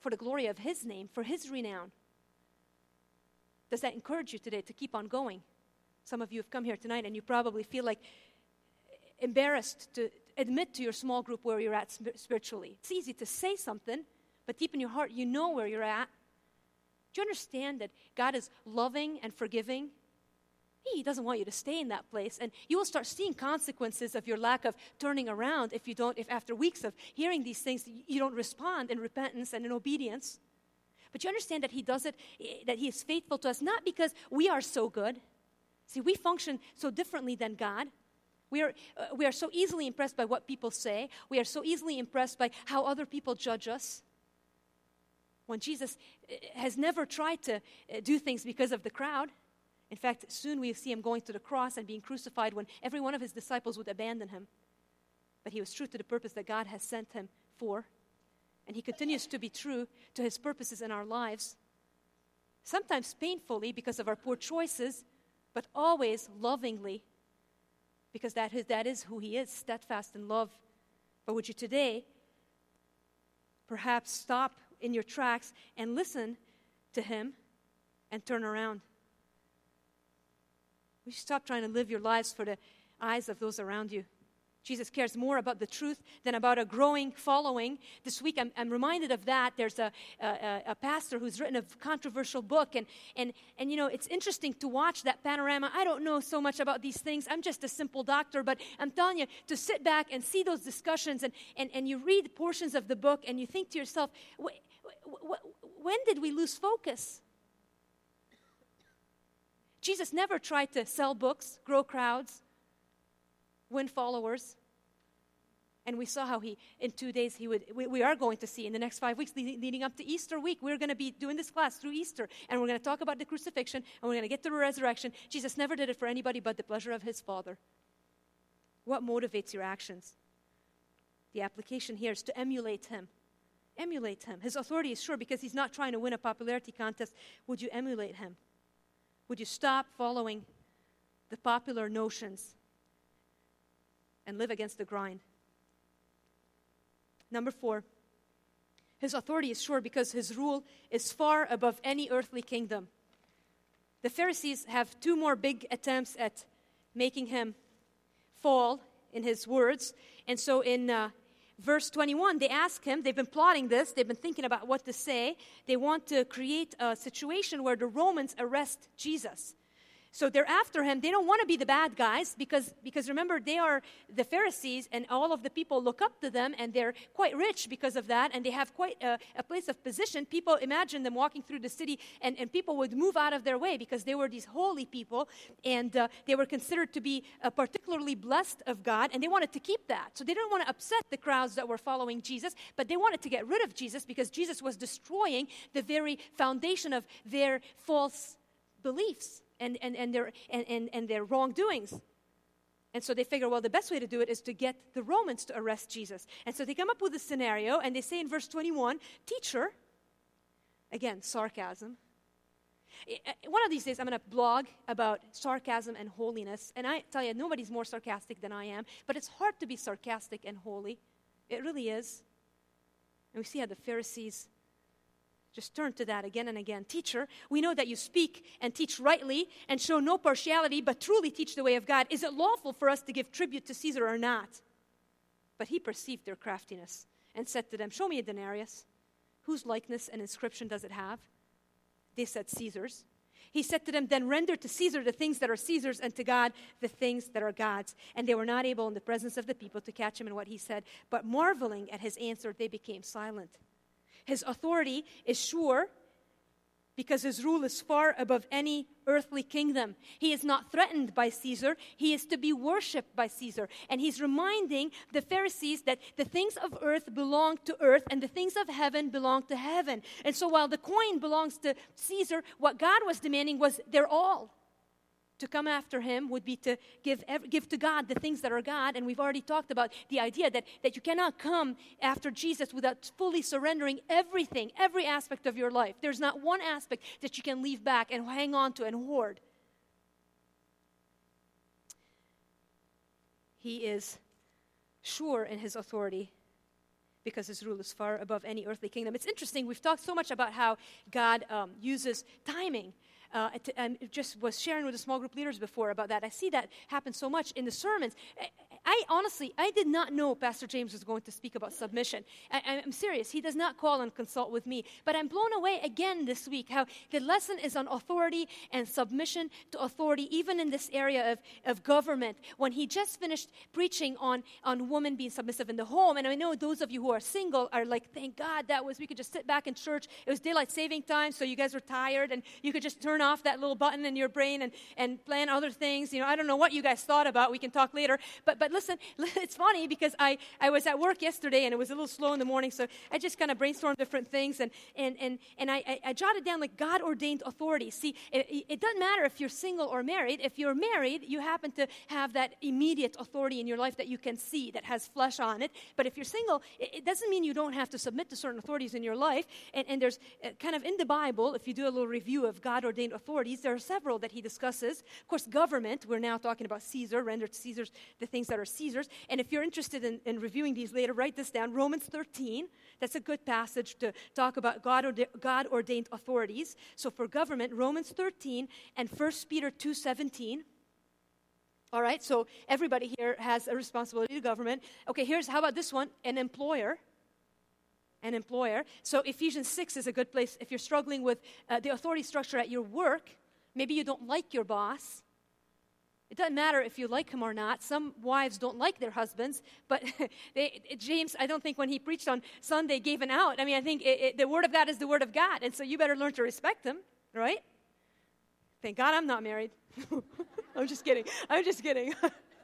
for the glory of his name, for his renown. Does that encourage you today to keep on going? Some of you have come here tonight and you probably feel like embarrassed to admit to your small group where you're at spiritually. It's easy to say something, but deep in your heart, you know where you're at. Do you understand that God is loving and forgiving? He doesn't want you to stay in that place. And you will start seeing consequences of your lack of turning around if you don't, if after weeks of hearing these things, you don't respond in repentance and in obedience. But you understand that he does it, that he is faithful to us, not because we are so good. See, we function so differently than God. We are, uh, we are so easily impressed by what people say. We are so easily impressed by how other people judge us. When Jesus has never tried to do things because of the crowd. In fact, soon we see him going to the cross and being crucified when every one of his disciples would abandon him. But he was true to the purpose that God has sent him for. And he continues to be true to his purposes in our lives. Sometimes painfully because of our poor choices, but always lovingly because that is, that is who he is, steadfast in love. But would you today perhaps stop in your tracks and listen to him and turn around? We should stop trying to live your lives for the eyes of those around you. Jesus cares more about the truth than about a growing following. This week, I'm, I'm reminded of that. There's a, a, a pastor who's written a controversial book, and, and, and, you know, it's interesting to watch that panorama. I don't know so much about these things. I'm just a simple doctor, but I'm telling you, to sit back and see those discussions, and, and, and you read portions of the book, and you think to yourself, when did we lose focus? Jesus never tried to sell books, grow crowds, win followers. And we saw how he, in two days, he would, we, we are going to see in the next five weeks leading, leading up to Easter week, we're going to be doing this class through Easter. And we're going to talk about the crucifixion, and we're going to get to the resurrection. Jesus never did it for anybody but the pleasure of his Father. What motivates your actions? The application here is to emulate him. Emulate him. His authority is sure because he's not trying to win a popularity contest. Would you emulate him? Would you stop following the popular notions and live against the grind? Number four, his authority is sure because his rule is far above any earthly kingdom. The Pharisees have two more big attempts at making him fall in his words. And so in uh, verse twenty-one, they ask him, they've been plotting this, they've been thinking about what to say. They want to create a situation where the Romans arrest Jesus. So they're after him. They don't want to be the bad guys because, because remember, they are the Pharisees and all of the people look up to them and they're quite rich because of that and they have quite a, a place of position. People imagine them walking through the city and, and people would move out of their way because they were these holy people and uh, they were considered to be uh, particularly blessed of God and they wanted to keep that. So they didn't want to upset the crowds that were following Jesus, but they wanted to get rid of Jesus because Jesus was destroying the very foundation of their false beliefs. And, and, and, their, and, and, and their wrongdoings. And so they figure, well, the best way to do it is to get the Romans to arrest Jesus. And so they come up with a scenario, and they say in verse twenty-one, teacher, again, sarcasm. One of these days, I'm going to blog about sarcasm and holiness. And I tell you, nobody's more sarcastic than I am. But it's hard to be sarcastic and holy. It really is. And we see how the Pharisees just turn to that again and again. Teacher, we know that you speak and teach rightly and show no partiality, but truly teach the way of God. Is it lawful for us to give tribute to Caesar or not? But he perceived their craftiness and said to them, show me a denarius. Whose likeness and inscription does it have? They said, Caesar's. He said to them, then render to Caesar the things that are Caesar's and to God the things that are God's. And they were not able in the presence of the people to catch him in what he said, but marveling at his answer, they became silent. His authority is sure because his rule is far above any earthly kingdom. He is not threatened by Caesar. He is to be worshipped by Caesar. And he's reminding the Pharisees that the things of earth belong to earth and the things of heaven belong to heaven. And so while the coin belongs to Caesar, what God was demanding was their all. To come after him would be to give give to God the things that are God. And we've already talked about the idea that, that you cannot come after Jesus without fully surrendering everything, every aspect of your life. There's not one aspect that you can leave back and hang on to and hoard. He is sure in his authority because his rule is far above any earthly kingdom. It's interesting, we've talked so much about how God um, uses timing. Uh, to, and just was sharing with the small group leaders before about that. I see that happen so much in the sermons. I, I honestly, I did not know Pastor James was going to speak about submission. I, I'm serious. He does not call and consult with me. But I'm blown away again this week how the lesson is on authority and submission to authority, even in this area of, of government. When he just finished preaching on, on women being submissive in the home, and I know those of you who are single are like, thank God that was, we could just sit back in church. It was daylight saving time, so you guys were tired, and you could just turn off that little button in your brain and, and plan other things. You know, I don't know what you guys thought about. We can talk later. But but listen, it's funny because I, I was at work yesterday and it was a little slow in the morning, so I just kind of brainstormed different things and and and, and I, I, I jotted down like God-ordained authority. See, it, it doesn't matter if you're single or married. If you're married, you happen to have that immediate authority in your life that you can see, that has flesh on it. But if you're single, it, it doesn't mean you don't have to submit to certain authorities in your life. And, and there's uh, kind of in the Bible, if you do a little review of God-ordained authorities, there are several that he discusses. Of course, government, we're now talking about Caesar, render to Caesar's the things that are Caesar's. And if you're interested in, in reviewing these later, write this down. Romans thirteen, that's a good passage to talk about God, God-ordained authorities. So for government, Romans thirteen and First Peter two seventeen. All right, so everybody here has a responsibility to government. Okay, here's, how about this one? An employer. An employer. So Ephesians six is a good place if you're struggling with uh, the authority structure at your work. Maybe you don't like your boss. It doesn't matter if you like him or not. Some wives don't like their husbands, but they, James, I don't think when he preached on Sunday gave an out. I mean, I think it, it, the word of God is the word of God, and so you better learn to respect him, right? Thank God I'm not married. I'm just kidding. I'm just kidding.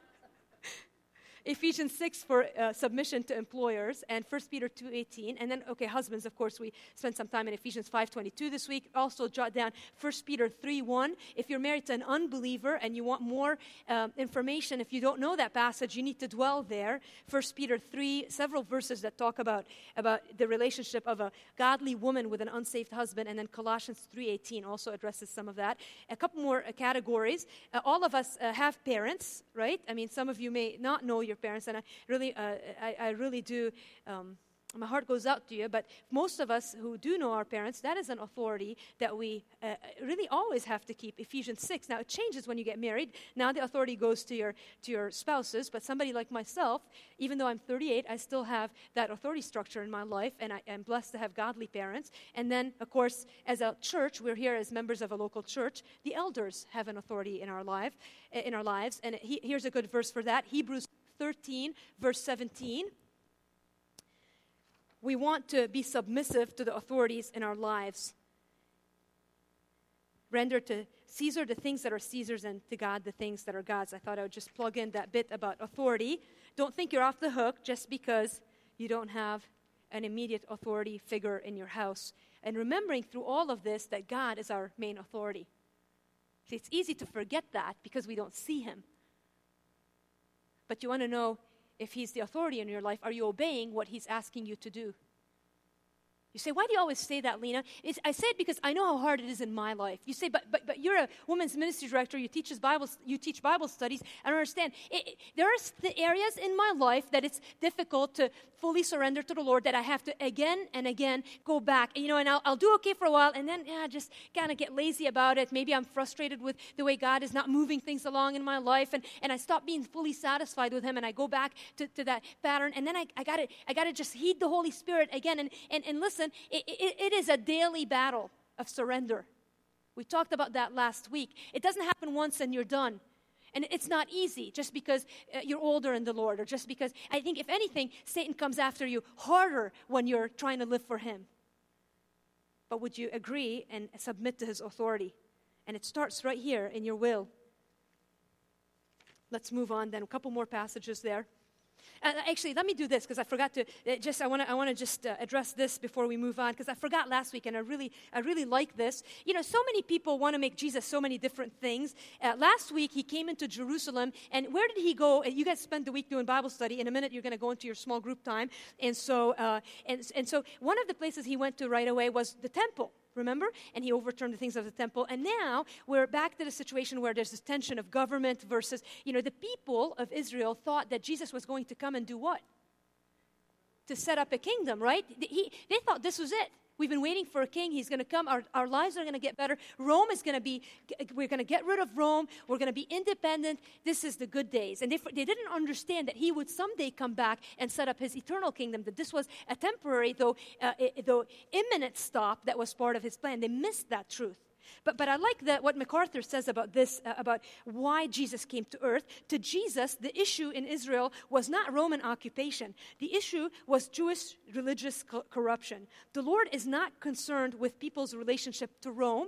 Ephesians six for uh, submission to employers, and First Peter two eighteen. And then, okay, husbands, of course, we spent some time in Ephesians five twenty-two this week. Also jot down First Peter three one. If you're married to an unbeliever and you want more um, information, if you don't know that passage, you need to dwell there. First Peter three, several verses that talk about, about the relationship of a godly woman with an unsaved husband. And then Colossians three eighteen also addresses some of that. A couple more uh, categories. Uh, all of us uh, have parents, right? I mean, some of you may not know your parents, and I really, uh, I, I really do, um, my heart goes out to you, but most of us who do know our parents, that is an authority that we uh, really always have to keep. Ephesians six. Now, it changes when you get married. Now the authority goes to your to your spouses, but somebody like myself, even though I'm thirty-eight, I still have that authority structure in my life, and I am blessed to have godly parents. And then, of course, as a church, we're here as members of a local church. The elders have an authority in our life, in our lives, and he, here's a good verse for that. Hebrews thirteen, verse seventeen. We want to be submissive to the authorities in our lives. Render to Caesar the things that are Caesar's, and to God the things that are God's. I thought I would just plug in that bit about authority. Don't think you're off the hook just because you don't have an immediate authority figure in your house. And remembering through all of this that God is our main authority. See, it's easy to forget that because we don't see him. But you want to know if he's the authority in your life, are you obeying what he's asking you to do? You say, why do you always say that, Lena? It's, I say it because I know how hard it is in my life. You say, but but but you're a women's ministry director. You teach Bible. You teach Bible studies. I don't understand. It, it, there are the areas in my life that it's difficult to fully surrender to the Lord. That I have to again and again go back. You know, and I'll, I'll do okay for a while, and then yeah, just kind of get lazy about it. Maybe I'm frustrated with the way God is not moving things along in my life, and, and I stop being fully satisfied with Him, and I go back to, to that pattern. And then I I got to I got to just heed the Holy Spirit again, and and and listen. It, it, it is a daily battle of surrender. We talked about that last week. It doesn't happen once and you're done. And it's not easy just because uh, you're older in the Lord, or just because, I think if anything, Satan comes after you harder when you're trying to live for him. But would you agree and submit to his authority? And it starts right here in your will. Let's move on then. A couple more passages there. Uh, actually, let me do this because I forgot to. Uh, just I want to. I want to just uh, address this before we move on, because I forgot last week, and I really, I really like this. You know, so many people want to make Jesus so many different things. Uh, last week he came into Jerusalem, and where did he go? You guys spent the week doing Bible study. In a minute, you're going to go into your small group time, and so, uh, and and so, one of the places he went to right away was the temple. Remember? And he overturned the things of the temple. And now we're back to the situation where there's this tension of government versus, you know, the people of Israel thought that Jesus was going to come and do what? to set up a kingdom, right? He, they thought this was it. We've been waiting for a king. He's going to come. Our, our lives are going to get better. Rome is going to be, we're going to get rid of Rome. We're going to be independent. This is the good days. And they, they didn't understand that he would someday come back and set up his eternal kingdom, that this was a temporary, though, uh, though imminent stop that was part of his plan. They missed that truth. But but I like that what MacArthur says about this, uh, about why Jesus came to earth. To Jesus, the issue in Israel was not Roman occupation. The issue was Jewish religious co- corruption. The Lord is not concerned with people's relationship to Rome.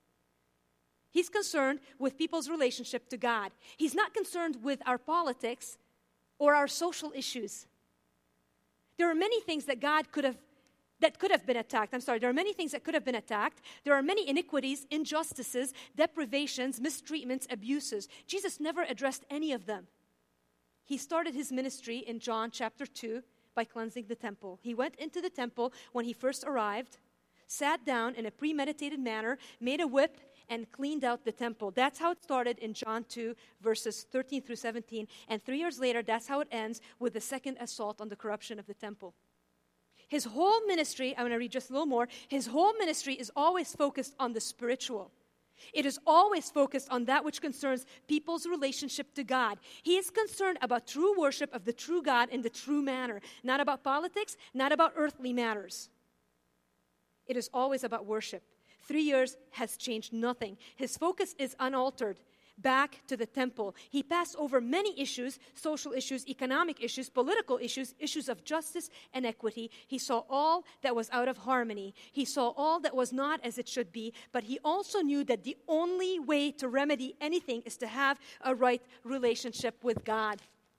He's concerned with people's relationship to God. He's not concerned with our politics or our social issues. There are many things that God could have that could have been attacked. I'm sorry, there are many things that could have been attacked. There are many iniquities, injustices, deprivations, mistreatments, abuses. Jesus never addressed any of them. He started his ministry in John chapter two by cleansing the temple. He went into the temple when he first arrived, sat down in a premeditated manner, made a whip, and cleaned out the temple. That's how it started in John two, verses thirteen through seventeen. And three years later, that's how it ends with the second assault on the corruption of the temple. His whole ministry, I'm going to read just a little more, his whole ministry is always focused on the spiritual. It is always focused on that which concerns people's relationship to God. He is concerned about true worship of the true God in the true manner, not about politics, not about earthly matters. It is always about worship. Three years has changed nothing. His focus is unaltered. Back to the temple. He passed over many issues, social issues, economic issues, political issues, issues of justice and equity. He saw all that was out of harmony. He saw all that was not as it should be, but he also knew that the only way to remedy anything is to have a right relationship with God.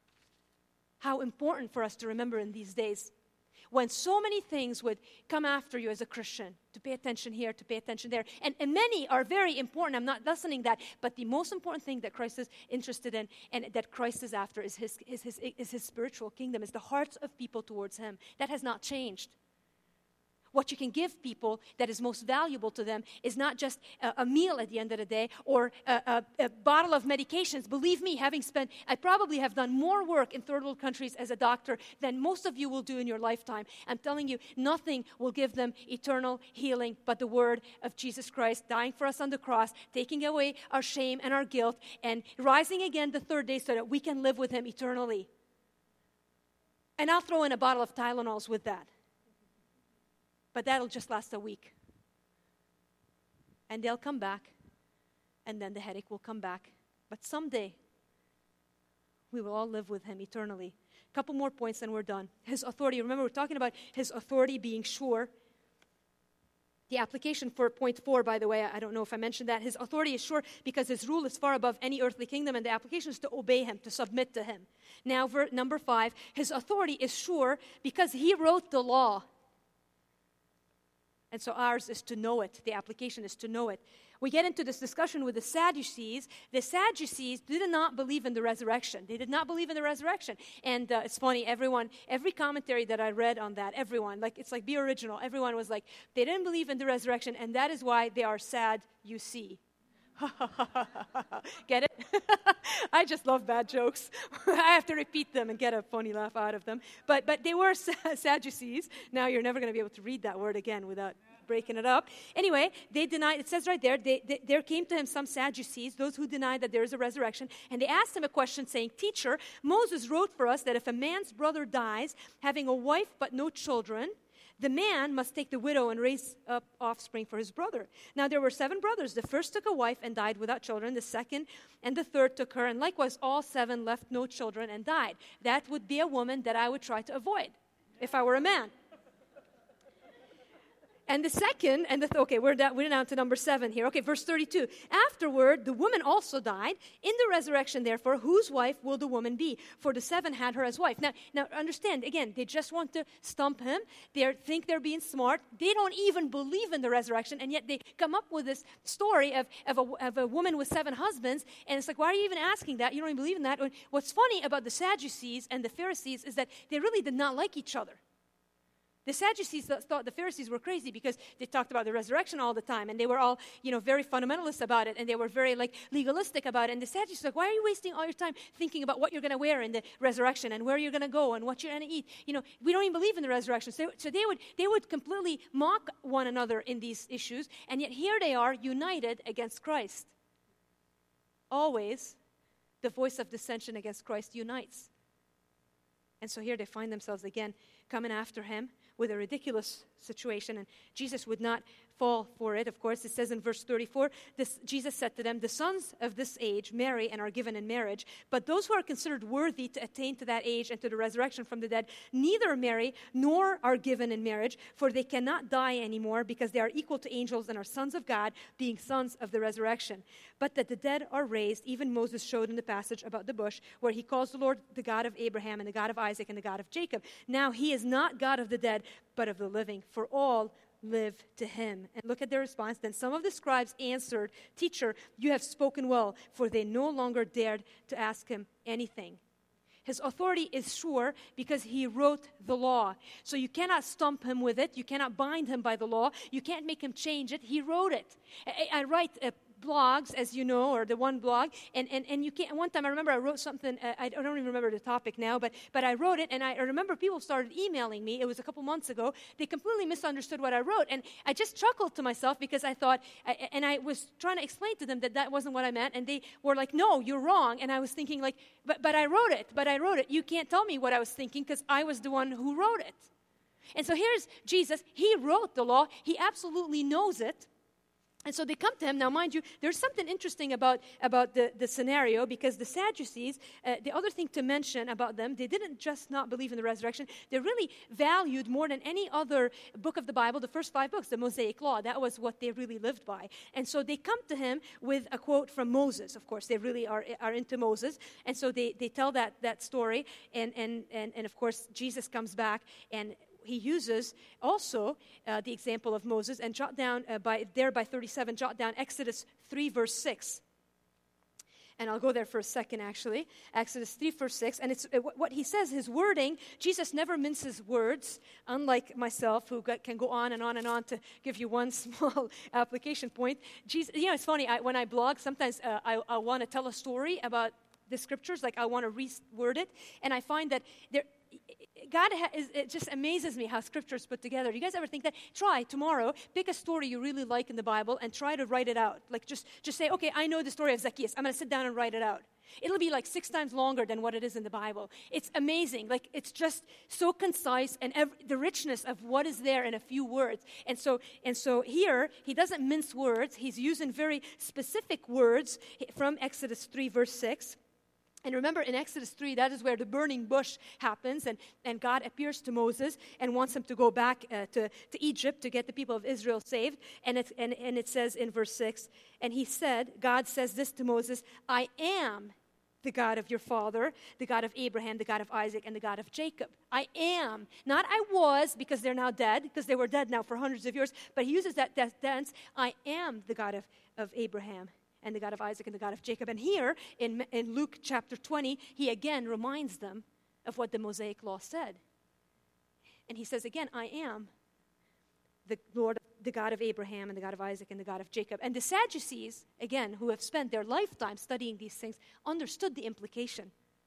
How important for us to remember in these days, when so many things would come after you as a Christian, to pay attention here, to pay attention there. And, and many are very important. I'm not lessening that. But the most important thing that Christ is interested in and that Christ is after is his, is his, is his spiritual kingdom, is the hearts of people towards him. That has not changed. What you can give people that is most valuable to them is not just a, a meal at the end of the day or a, a, a bottle of medications. Believe me, having spent, I probably have done more work in third world countries as a doctor than most of you will do in your lifetime. I'm telling you, nothing will give them eternal healing but the word of Jesus Christ dying for us on the cross, taking away our shame and our guilt, and rising again the third day so that we can live with him eternally. And I'll throw in a bottle of Tylenols with that. But that'll just last a week. And they'll come back, and then the headache will come back. But someday, we will all live with him eternally. A couple more points, and we're done. His authority. Remember, we're talking about his authority being sure. The application for point four, by the way, I don't know if I mentioned that. His authority is sure because his rule is far above any earthly kingdom, and the application is to obey him, to submit to him. Now, ver- number five, his authority is sure because he wrote the law. And so ours is to know it. The application is to know it. We get into this discussion with the Sadducees. The Sadducees did not believe in the resurrection. They did not believe in the resurrection. And uh, it's funny, everyone, every commentary that I read on that, everyone, like it's like be original. Everyone was like, they didn't believe in the resurrection, and that is why they are sad, you see. Get it? I just love bad jokes. I have to repeat them and get a funny laugh out of them. But but they were Sadducees. Now you're never going to be able to read that word again without breaking it up. Anyway, they denied, it says right there, they, they, there came to him some Sadducees, those who denied that there is a resurrection, and they asked him a question saying, Teacher, Moses wrote for us that if a man's brother dies, having a wife but no children, the man must take the widow and raise up offspring for his brother. Now there were seven brothers. The first took a wife and died without children. The second and the third took her, and likewise all seven left no children and died. That would be a woman that I would try to avoid if I were a man. And the second, and the th- okay, we're down, we're down to number seven here. Okay, verse thirty-two. Afterward, the woman also died. In the resurrection, therefore, whose wife will the woman be? For the seven had her as wife. Now, now understand, again, they just want to stump him. They think they're being smart. They don't even believe in the resurrection, and yet they come up with this story of, of, a, of a woman with seven husbands, and it's like, why are you even asking that? You don't even believe in that. What's funny about the Sadducees and the Pharisees is that they really did not like each other. The Sadducees thought the Pharisees were crazy because they talked about the resurrection all the time, and they were all, you know, very fundamentalist about it, and they were very, like, legalistic about it. And the Sadducees were like, why are you wasting all your time thinking about what you're going to wear in the resurrection and where you're going to go and what you're going to eat? You know, we don't even believe in the resurrection. So, so they would they would completely mock one another in these issues, and yet here they are united against Christ. Always, the voice of dissension against Christ unites. And so here they find themselves again coming after him with a ridiculous situation, and Jesus would not fall for it. Of course, it says in verse thirty-four, this, Jesus said to them, the sons of this age marry and are given in marriage, but those who are considered worthy to attain to that age and to the resurrection from the dead neither marry nor are given in marriage, for they cannot die anymore because they are equal to angels and are sons of God, being sons of the resurrection. But that the dead are raised, even Moses showed in the passage about the bush, where he calls the Lord the God of Abraham and the God of Isaac and the God of Jacob. Now he is not God of the dead, but of the living, for all live to him. And look at their response. Then some of the scribes answered, Teacher, you have spoken well, for they no longer dared to ask him anything. His authority is sure because he wrote the law. So you cannot stump him with it. You cannot bind him by the law. You can't make him change it. He wrote it. I, I write uh, blogs, as you know, or the one blog, and, and, and you can't, one time I remember I wrote something, uh, I don't even remember the topic now, but, but I wrote it, and I remember people started emailing me. It was a couple months ago. They completely misunderstood what I wrote, and I just chuckled to myself because I thought, I, and I was trying to explain to them that that wasn't what I meant, and they were like, no, you're wrong, and I was thinking like, but, but I wrote it, but I wrote it. You can't tell me what I was thinking because I was the one who wrote it. And so here's Jesus. He wrote the law. He absolutely knows it. And so they come to him. Now, mind you, there's something interesting about, about the, the scenario, because the Sadducees, uh, the other thing to mention about them, they didn't just not believe in the resurrection. They really valued more than any other book of the Bible, the first five books, the Mosaic Law. That was what they really lived by. And so they come to him with a quote from Moses. Of course, they really are, are into Moses. And so they, they tell that, that story. And, and, and, and, of course, Jesus comes back and he uses also uh, the example of Moses, and jot down uh, by there by thirty-seven, jot down Exodus three, verse six. And I'll go there for a second, actually. Exodus three, verse six. And it's uh, what he says, his wording, Jesus never minces words, unlike myself, who got, can go on and on and on to give you one small application point. Jesus, you know, it's funny, I, when I blog, sometimes uh, I, I want to tell a story about the scriptures, like I want to reword it, and I find that there, God ha- is, it just amazes me how Scripture is put together. You guys ever think that? Try tomorrow, pick a story you really like in the Bible and try to write it out. Like just, just say, okay, I know the story of Zacchaeus. I'm going to sit down and write it out. It'll be like six times longer than what it is in the Bible. It's amazing. Like it's just so concise, and ev- the richness of what is there in a few words. And so, and so here he doesn't mince words. He's using very specific words from Exodus three, verse six. And remember, in Exodus three, that is where the burning bush happens, and, and God appears to Moses and wants him to go back uh, to, to Egypt to get the people of Israel saved. And it, and, and it says in verse six, and he said, God says this to Moses, I am the God of your father, the God of Abraham, the God of Isaac, and the God of Jacob. I am. Not I was, because they're now dead, because they were dead now for hundreds of years, but he uses that, that tense, I am the God of, of Abraham, and the God of Isaac, and the God of Jacob. And here, in, in Luke chapter twenty, he again reminds them of what the Mosaic Law said. And he says again, I am the Lord, the God of Abraham, and the God of Isaac, and the God of Jacob. And the Sadducees, again, who have spent their lifetime studying these things, understood the implication.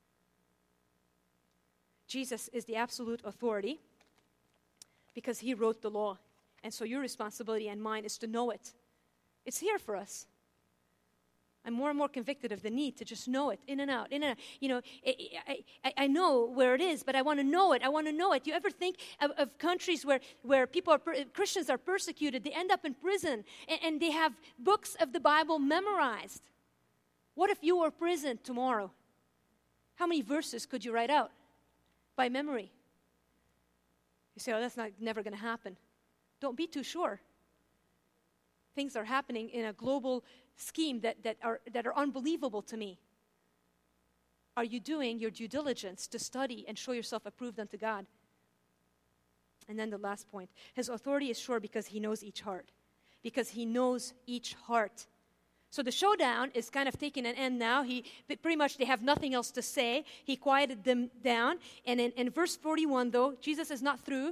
Jesus is the absolute authority because he wrote the law. And so your responsibility and mine is to know it. It's here for us. I'm more and more convicted of the need to just know it, in and out, in and out. You know, I, I, I know where it is, but I want to know it. I want to know it. You ever think of, of countries where, where people are, per, Christians are persecuted, they end up in prison, and, and they have books of the Bible memorized? What if you were in prison tomorrow? How many verses could you write out by memory? You say, oh, that's not never going to happen. Don't be too sure. Things are happening in a global scheme that, that are that are unbelievable to me. Are you doing your due diligence to study and show yourself approved unto God? And then the last point. His authority is sure because he knows each heart. Because he knows each heart. So the showdown is kind of taking an end now. He pretty much, they have nothing else to say. He quieted them down. And in, in verse forty-one, though, Jesus is not through.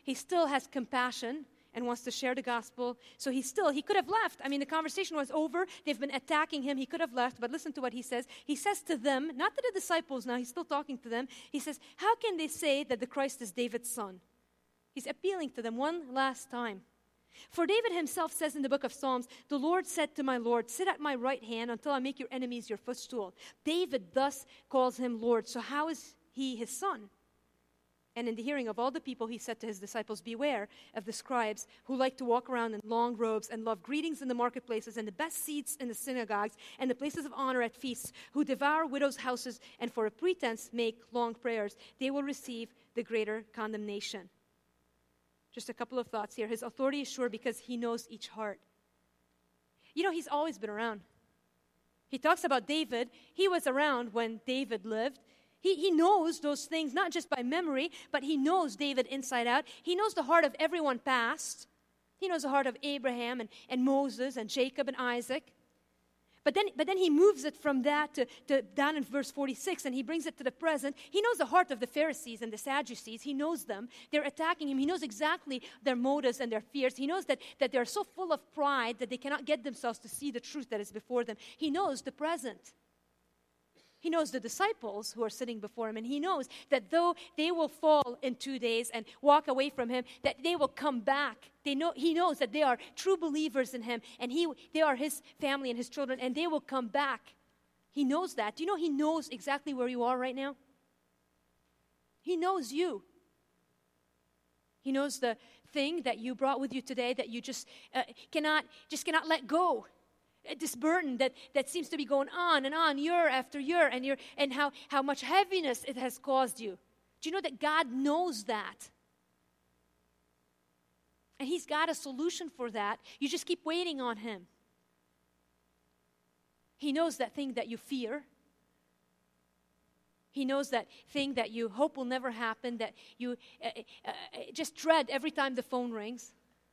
He still has compassion and wants to share the gospel. So he still, he could have left. I mean, the conversation was over. They've been attacking him. He could have left, but listen to what he says. He says to them, not to the disciples now, he's still talking to them. He says, how can they say that the Christ is David's son? He's appealing to them one last time. For David himself says in the book of Psalms, the Lord said to my Lord, sit at my right hand until I make your enemies your footstool. David thus calls him Lord. So how is he his son? And in the hearing of all the people, he said to his disciples, beware of the scribes who like to walk around in long robes and love greetings in the marketplaces and the best seats in the synagogues and the places of honor at feasts, who devour widows' houses and for a pretense make long prayers. They will receive the greater condemnation. Just a couple of thoughts here. His authority is sure because he knows each heart. You know, he's always been around. He talks about David. He was around when David lived. He, he knows those things, not just by memory, but he knows David inside out. He knows the heart of everyone past. He knows the heart of Abraham and, and Moses and Jacob and Isaac. But then, but then he moves it from that to, to down in verse forty-six, and he brings it to the present. He knows the heart of the Pharisees and the Sadducees. He knows them. They're attacking him. He knows exactly their motives and their fears. He knows that, that they're so full of pride that they cannot get themselves to see the truth that is before them. He knows the present. He knows the disciples who are sitting before him, and he knows that though they will fall in two days and walk away from him, that they will come back. They know, he knows that they are true believers in him, and he, they are his family and his children, and they will come back. He knows that. Do you know he knows exactly where you are right now? He knows you. He knows the thing that you brought with you today that you just uh, cannot, just cannot let go. This burden that, that seems to be going on and on year after year, and year, and how, how much heaviness it has caused you. Do you know that God knows that? And he's got a solution for that. You just keep waiting on him. He knows that thing that you fear. He knows that thing that you hope will never happen, that you uh, uh, just dread every time the phone rings.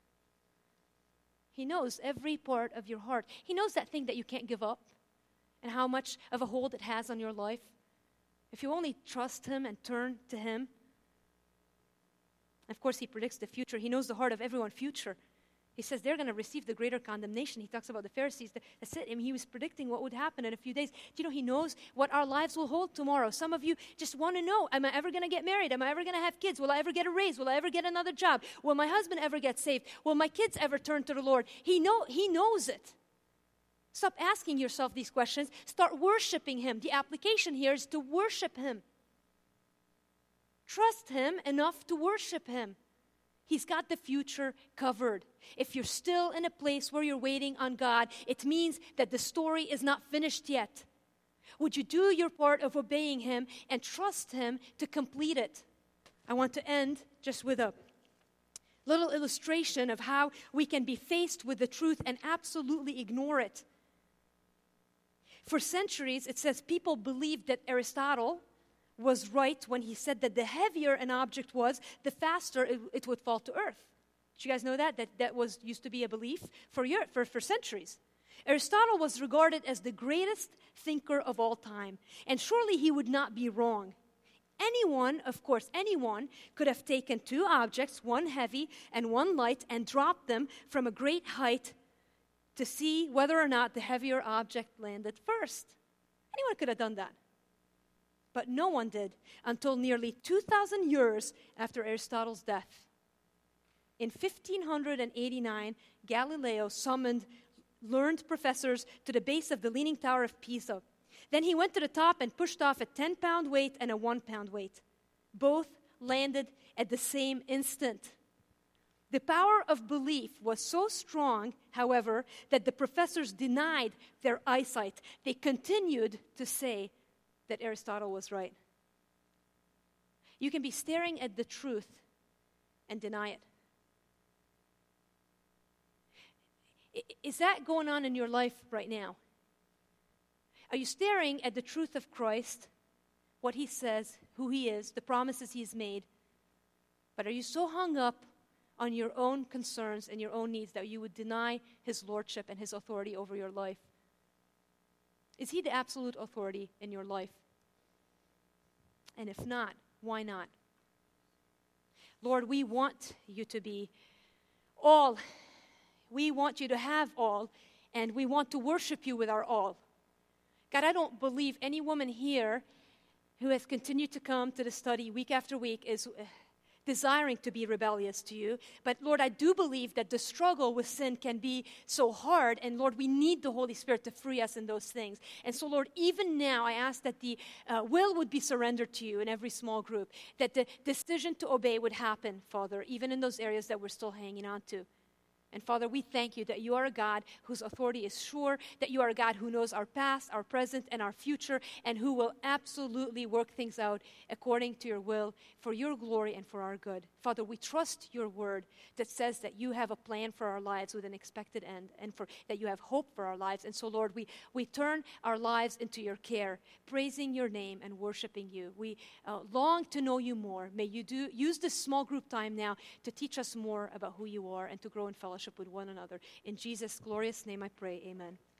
He knows every part of your heart. He knows that thing that you can't give up and how much of a hold it has on your life. If you only trust him and turn to him. Of course, he predicts the future. He knows the heart of everyone future. He says they're going to receive the greater condemnation. He talks about the Pharisees. That's it. I mean, he was predicting what would happen in a few days. Do you know he knows what our lives will hold tomorrow? Some of you just want to know, am I ever going to get married? Am I ever going to have kids? Will I ever get a raise? Will I ever get another job? Will my husband ever get saved? Will my kids ever turn to the Lord? He know, he knows it. Stop asking yourself these questions. Start worshiping him. The application here is to worship him. Trust him enough to worship him. He's got the future covered. If you're still in a place where you're waiting on God, it means that the story is not finished yet. Would you do your part of obeying him and trust him to complete it? I want to end just with a little illustration of how we can be faced with the truth and absolutely ignore it. For centuries, it says people believed that Aristotle was right when he said that the heavier an object was, the faster it, it would fall to earth. Did you guys know that? That that was used to be a belief for, year, for, for centuries. Aristotle was regarded as the greatest thinker of all time, and surely he would not be wrong. Anyone, of course, anyone could have taken two objects, one heavy and one light, and dropped them from a great height to see whether or not the heavier object landed first. Anyone could have done that. But no one did until nearly two thousand years after Aristotle's death. In fifteen eighty-nine, Galileo summoned learned professors to the base of the Leaning Tower of Pisa. Then he went to the top and pushed off a ten-pound weight and a one-pound weight. Both landed at the same instant. The power of belief was so strong, however, that the professors denied their eyesight. They continued to say that Aristotle was right. You can be staring at the truth and deny it. Is that going on in your life right now? Are you staring at the truth of Christ, what he says, who he is, the promises he's made, but are you so hung up on your own concerns and your own needs that you would deny his lordship and his authority over your life? Is he the absolute authority in your life? And if not, why not? Lord, we want you to be all. We want you to have all, and we want to worship you with our all. God, I don't believe any woman here who has continued to come to the study week after week is uh, desiring to be rebellious to you. But Lord, I do believe that the struggle with sin can be so hard, and Lord, we need the Holy Spirit to free us in those things. And so, Lord, even now, I ask that the uh, will would be surrendered to you in every small group, that the decision to obey would happen, Father, even in those areas that we're still hanging on to. And Father, we thank you that you are a God whose authority is sure, that you are a God who knows our past, our present, and our future, and who will absolutely work things out according to your will for your glory and for our good. Father, we trust your word that says that you have a plan for our lives with an expected end, and for that you have hope for our lives. And so, Lord, we, we turn our lives into your care, praising your name and worshiping you. We uh, long to know you more. May you do use this small group time now to teach us more about who you are and to grow in fellowship with one another. In Jesus' glorious name I pray, amen.